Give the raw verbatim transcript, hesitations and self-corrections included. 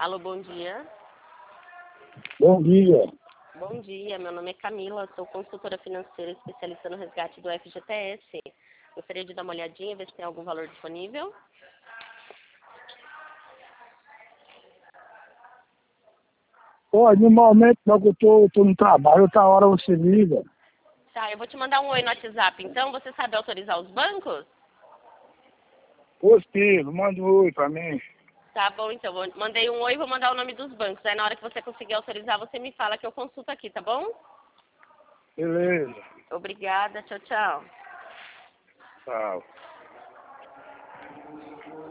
Alô, bom dia. Bom dia. Bom dia, meu nome é Camila, sou consultora financeira especialista no resgate do F G T S. Gostaria de dar uma olhadinha, ver se tem algum valor disponível. Pô, no momento não, que eu tô, tô no trabalho, outra hora você liga. Tá, eu vou te mandar um oi no WhatsApp, então você sabe autorizar os bancos? Positivo, manda um oi pra mim. Tá bom, então, vou- mandei um oi e vou mandar o nome dos bancos. Aí na hora que você conseguir autorizar, você me fala que eu consulto aqui, tá bom? Beleza. Obrigada, tchau, tchau. Tchau.